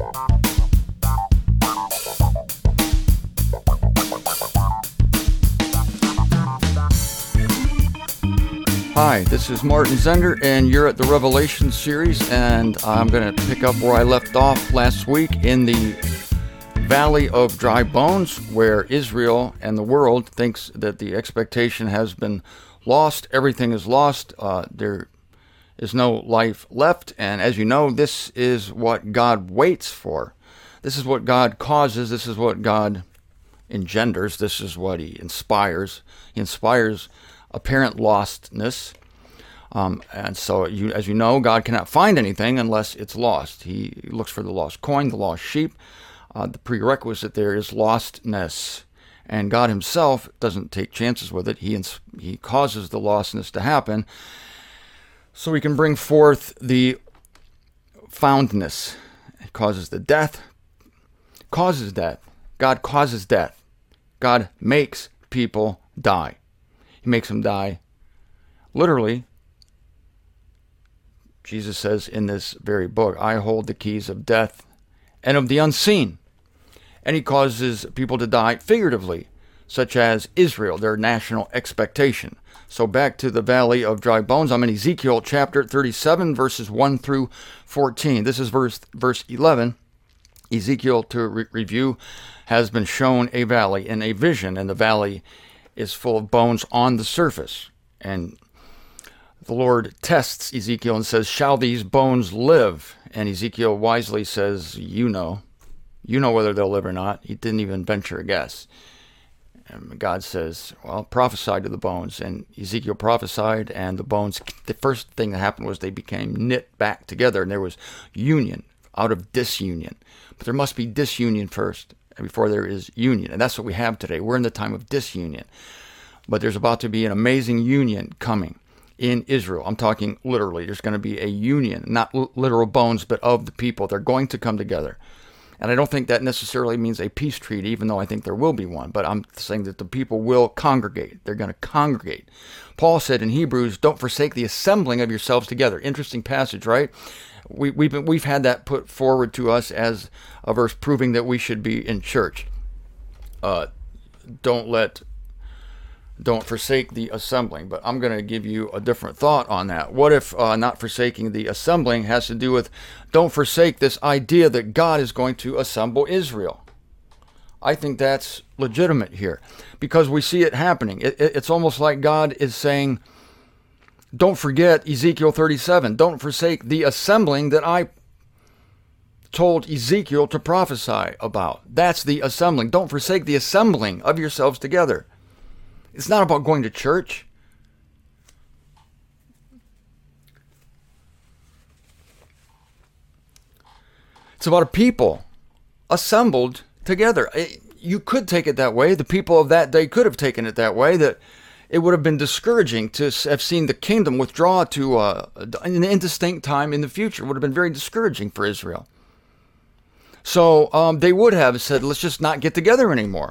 Hi, this is Martin Zender, and you're at the Revelation series, and I'm going to pick up where I left off last week in the Valley of Dry Bones, where Israel and the world thinks that the expectation has been lost. Everything is lost. There is no life left, and as you know, this is what God waits for. This is what God causes. This is what God engenders. This is what He inspires. He inspires apparent lostness. And so, as you know, God cannot find anything unless it's lost. He looks for the lost coin, the lost sheep. The prerequisite there is lostness. And God Himself doesn't take chances with it. He causes the lostness to happen so He can bring forth the foundness. It causes the death. Causes death. God causes death. God makes people die. He makes them die literally. Jesus says in this very book, I hold the keys of death and of the unseen. And He causes people to die figuratively, such as Israel, their national expectation. So back to the Valley of Dry Bones. I'm in Ezekiel chapter 37, verses 1 through 14. This is verse 11. Ezekiel, to review, has been shown a valley in a vision, and the valley is full of bones on the surface. And the Lord tests Ezekiel and says, shall these bones live? And Ezekiel wisely says, you know whether they'll live or not. He didn't even venture a guess. And God says, well, prophesy to the bones. And Ezekiel prophesied, and the bones, the first thing that happened was they became knit back together, and there was union out of disunion. But there must be disunion first before there is union. And that's what we have today. We're in the time of disunion. But there's about to be an amazing union coming in Israel. I'm talking literally. There's going to be a union, not literal bones, but of the people. They're going to come together. And I don't think that necessarily means a peace treaty, even though I think there will be one. But I'm saying that the people will congregate. They're going to congregate. Paul said in Hebrews, don't forsake the assembling of yourselves together. Interesting passage, right? We've had that put forward to us as a verse proving that we should be in church. Don't forsake the assembling. But I'm going to give you a different thought on that. What if not forsaking the assembling has to do with don't forsake this idea that God is going to assemble Israel? I think that's legitimate here because we see it happening. It's almost like God is saying, don't forget Ezekiel 37. Don't forsake the assembling that I told Ezekiel to prophesy about. That's the assembling. Don't forsake the assembling of yourselves together. It's not about going to church. It's about a people assembled together. You could take it that way. The people of that day could have taken it that way, that it would have been discouraging to have seen the kingdom withdraw to an indistinct time in the future. It would have been very discouraging for Israel. So they would have said, let's just not get together anymore.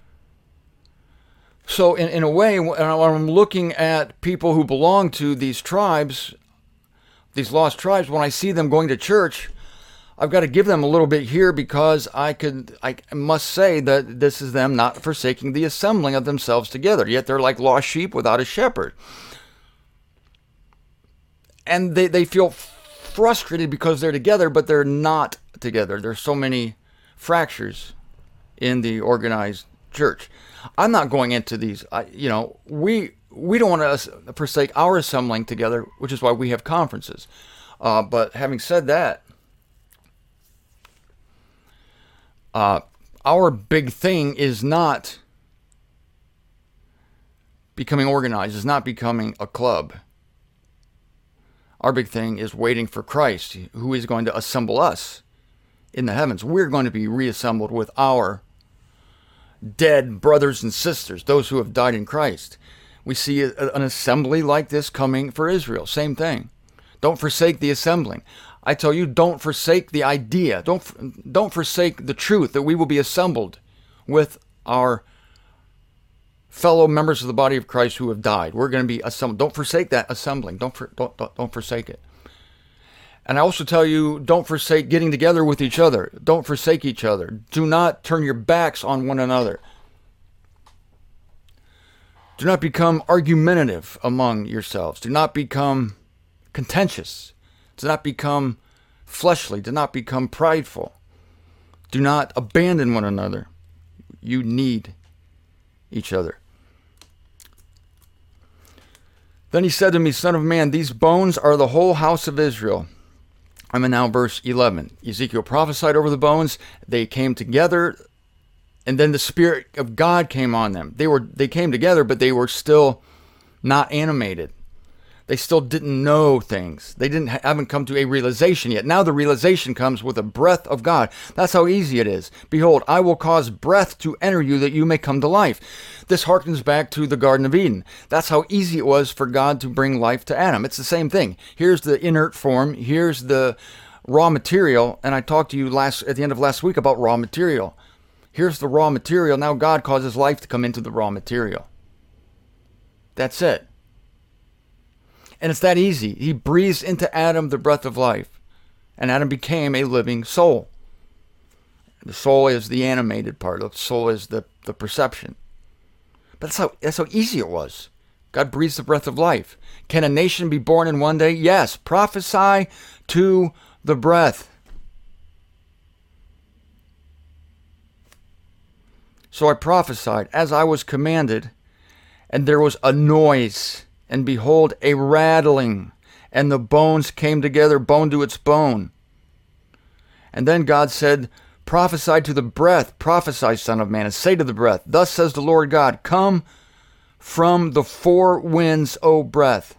So in a way, when I'm looking at people who belong to these tribes, these lost tribes, when I see them going to church, I've got to give them a little bit here because I must say that this is them not forsaking the assembling of themselves together. Yet they're like lost sheep without a shepherd. And they feel frustrated because they're together, but they're not together. There's so many fractures in the organized church. I'm not going into these, we don't want to forsake our assembling together, which is why we have conferences. But having said that, our big thing is not becoming organized, is not becoming a club. Our big thing is waiting for Christ, who is going to assemble us in the heavens. We're going to be reassembled with our dead brothers and sisters, those who have died in Christ. We see an assembly like this coming for Israel. Same thing. Don't forsake the assembling. I tell you, don't forsake the idea. Don't forsake the truth that we will be assembled with our fellow members of the body of Christ who have died. We're going to be assembled. Don't forsake that assembling. Don't forsake it. And I also tell you, don't forsake getting together with each other. Don't forsake each other. Do not turn your backs on one another. Do not become argumentative among yourselves. Do not become contentious. Do not become fleshly. Do not become prideful. Do not abandon one another. You need each other. Then he said to me, Son of man, these bones are the whole house of Israel. I'm in now verse 11. Ezekiel prophesied over the bones. They came together, and then the Spirit of God came on them. They came together, but they were still not animated. They still didn't know things. They haven't come to a realization yet. Now the realization comes with a breath of God. That's how easy it is. Behold, I will cause breath to enter you that you may come to life. This harkens back to the Garden of Eden. That's how easy it was for God to bring life to Adam. It's the same thing. Here's the inert form. Here's the raw material. And I talked to you at the end of last week about raw material. Here's the raw material. Now God causes life to come into the raw material. That's it. And it's that easy. He breathes into Adam the breath of life. And Adam became a living soul. The soul is the animated part. The soul is the perception. But that's how easy it was. God breathes the breath of life. Can a nation be born in one day? Yes. Prophesy to the breath. So I prophesied as I was commanded, and there was a noise. And behold, a rattling, and the bones came together, bone to its bone. And then God said, Prophesy to the breath, prophesy, Son of man, and say to the breath, Thus says the Lord God, Come from the four winds, O breath.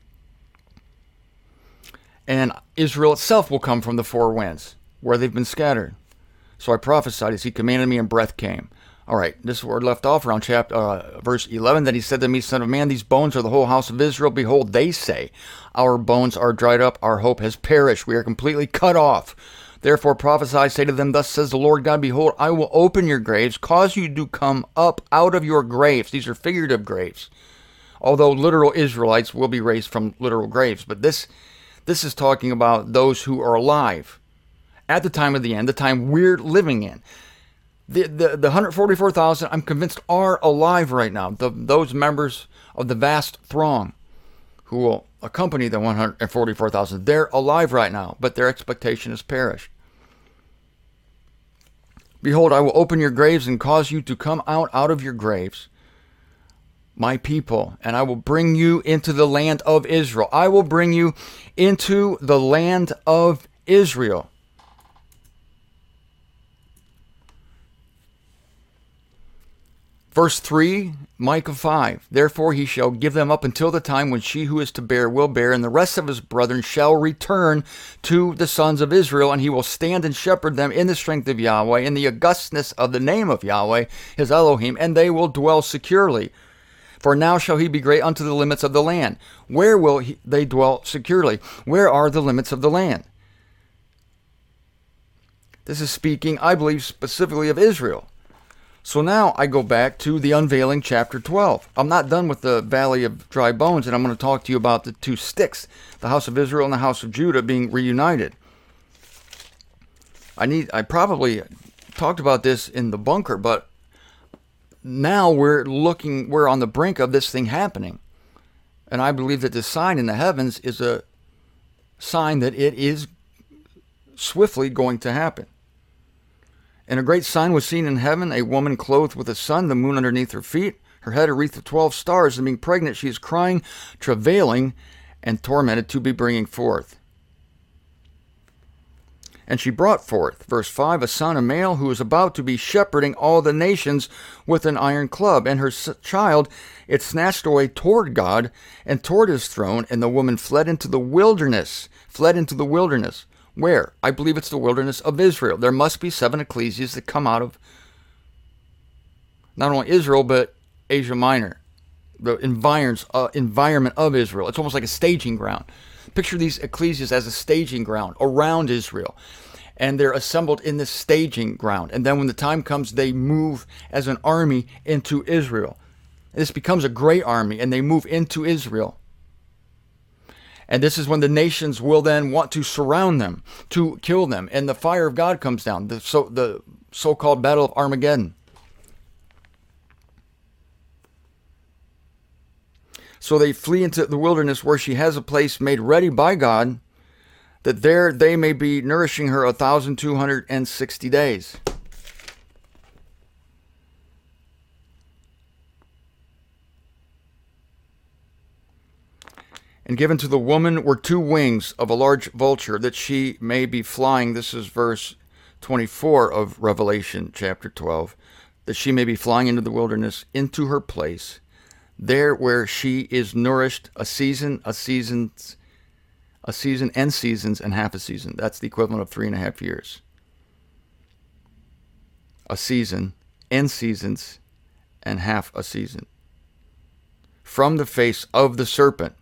And Israel itself will come from the four winds, where they've been scattered. So I prophesied as he commanded me, and breath came. All right, this is where it left off around verse 11. Then he said to me, Son of man, these bones are the whole house of Israel. Behold, they say, Our bones are dried up, our hope has perished, we are completely cut off. Therefore prophesy, say to them, Thus says the Lord God, Behold, I will open your graves, cause you to come up out of your graves. These are figurative graves, although literal Israelites will be raised from literal graves. But this is talking about those who are alive at the time of the end, the time we're living in. The 144,000, I'm convinced, are alive right now. Those members of the vast throng who will accompany the 144,000, they're alive right now, but their expectation has perished. Behold, I will open your graves and cause you to come out of your graves, my people, and I will bring you into the land of Israel. I will bring you into the land of Israel. Verse 3, Micah 5, Therefore he shall give them up until the time when she who is to bear will bear, and the rest of his brethren shall return to the sons of Israel, and he will stand and shepherd them in the strength of Yahweh, in the augustness of the name of Yahweh, his Elohim, and they will dwell securely. For now shall he be great unto the limits of the land. Where will they dwell securely? Where are the limits of the land? This is speaking, I believe, specifically of Israel. So now I go back to the unveiling, chapter 12. I'm not done with the valley of dry bones, and I'm going to talk to you about the two sticks, the house of Israel and the house of Judah being reunited. I probably talked about this in the bunker, but now we're on the brink of this thing happening. And I believe that this sign in the heavens is a sign that it is swiftly going to happen. And a great sign was seen in heaven, a woman clothed with the sun, the moon underneath her feet, her head a wreath of 12 stars, and being pregnant, she is crying, travailing, and tormented to be bringing forth. And she brought forth, verse 5, a son, a male, who was about to be shepherding all the nations with an iron club. And her child it snatched away toward God and toward his throne, and the woman fled into the wilderness. Where? I believe it's the wilderness of Israel. There must be 7 ecclesias that come out of not only Israel, but Asia Minor, the environment of Israel. It's almost like a staging ground. Picture these ecclesias as a staging ground around Israel. And they're assembled in this staging ground. And then when the time comes, they move as an army into Israel. This becomes a great army, and they move into Israel. And this is when the nations will then want to surround them, to kill them. And the fire of God comes down, the so-called Battle of Armageddon. So they flee into the wilderness, where she has a place made ready by God, that there they may be nourishing her 1,260 days. And given to the woman were 2 wings of a large vulture, that she may be flying. This is verse 24 of Revelation chapter 12. That she may be flying into the wilderness, into her place, there where she is nourished a season, and seasons, and half a season. That's the equivalent of 3.5 years. A season, and seasons, and half a season. From the face of the serpent.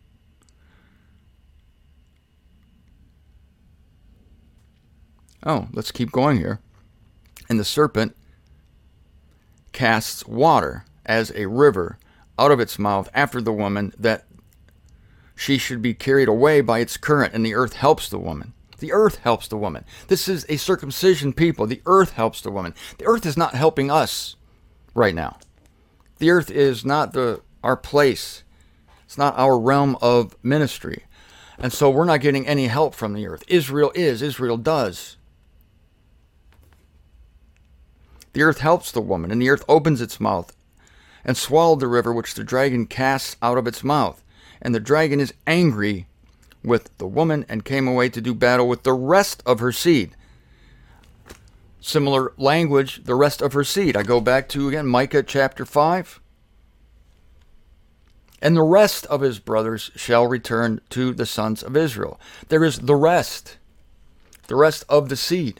Oh, let's keep going here. And the serpent casts water as a river out of its mouth after the woman, that she should be carried away by its current, and the earth helps the woman. The earth helps the woman. This is a circumcision people. The earth helps the woman. The earth is not helping us right now. The earth is not our place. It's not our realm of ministry. And so we're not getting any help from the earth. Israel does. The earth helps the woman, and the earth opens its mouth and swallowed the river which the dragon casts out of its mouth. And the dragon is angry with the woman, and came away to do battle with the rest of her seed. Similar language, the rest of her seed. I go back to, again, Micah chapter 5. And the rest of his brothers shall return to the sons of Israel. There is the rest of the seed.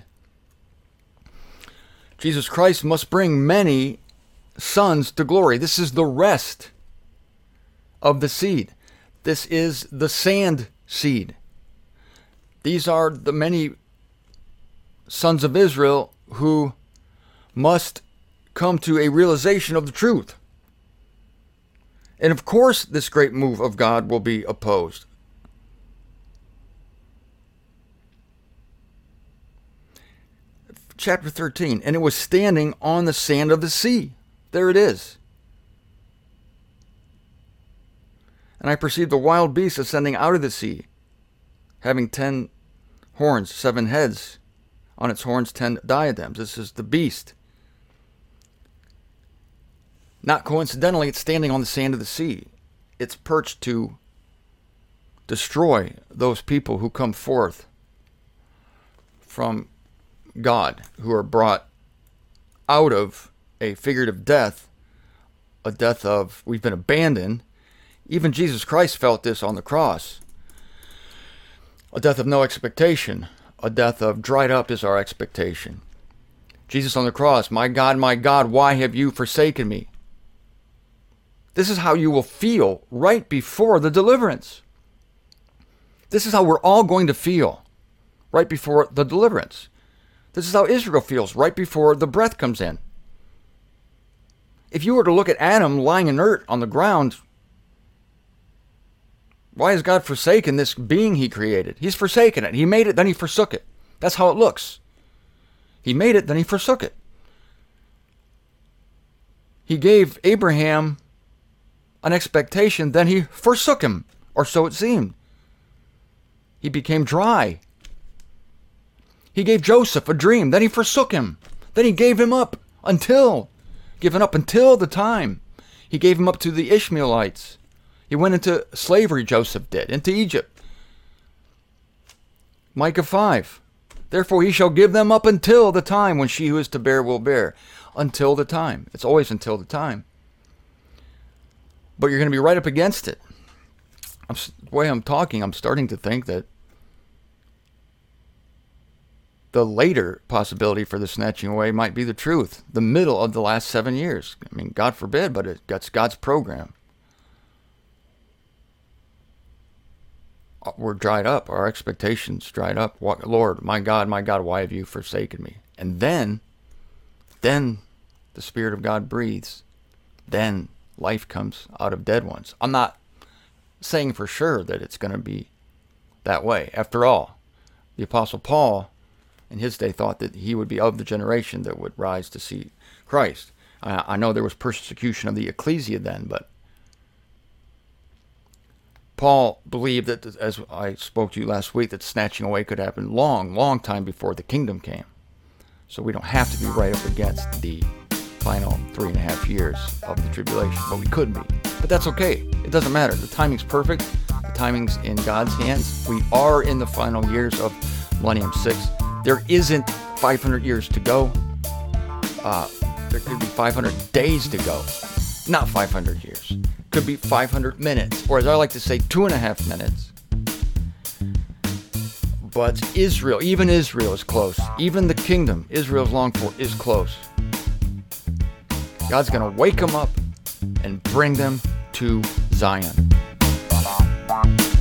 Jesus Christ must bring many sons to glory. This is the rest of the seed. This is the sand seed. These are the many sons of Israel who must come to a realization of the truth. And of course, this great move of God will be opposed. Chapter 13, and it was standing on the sand of the sea. There it is. And I perceived a wild beast ascending out of the sea, having 10 horns, 7 heads. On its horns 10 diadems. This is the beast. Not coincidentally, it's standing on the sand of the sea. It's perched to destroy those people who come forth from God, who are brought out of a figurative death, a death of, we've been abandoned. Even Jesus Christ felt this on the cross. A death of no expectation. A death of dried up is our expectation. Jesus on the cross, my God, why have you forsaken me? This is how you will feel right before the deliverance. This is how we're all going to feel right before the deliverance. This is how Israel feels right before the breath comes in. If you were to look at Adam lying inert on the ground, why has God forsaken this being he created? He's forsaken it. He made it, then he forsook it. That's how it looks. He made it, then he forsook it. He gave Abraham an expectation, then he forsook him, or so it seemed. He became dry. He gave Joseph a dream, then he forsook him. Then he gave him up until the time. He gave him up to the Ishmaelites. He went into slavery, Joseph did, into Egypt. Micah 5. Therefore he shall give them up until the time when she who is to bear will bear. Until the time. It's always until the time. But you're going to be right up against it. The way I'm talking, I'm starting to think that the later possibility for the snatching away might be the truth. The middle of the last 7 years. I mean, God forbid, but it's God's program. We're dried up. Our expectations dried up. Lord, my God, why have you forsaken me? And then the Spirit of God breathes. Then life comes out of dead ones. I'm not saying for sure that it's going to be that way. After all, the Apostle Paul in his day thought that he would be of the generation that would rise to see Christ. I know there was persecution of the ecclesia then, but Paul believed that, as I spoke to you last week, that snatching away could happen long time before the kingdom came. So we don't have to be right up against the final 3.5 years of the tribulation, but we could be. But that's okay. It doesn't matter. The timing's perfect. The timing's in God's hands. We are in the final years of Millennium 6. There isn't 500 years to go. There could be 500 days to go. Not 500 years. Could be 500 minutes, or as I like to say, 2.5 minutes. But Israel, even Israel is close. Even the kingdom Israel's longed for is close. God's going to wake them up and bring them to Zion.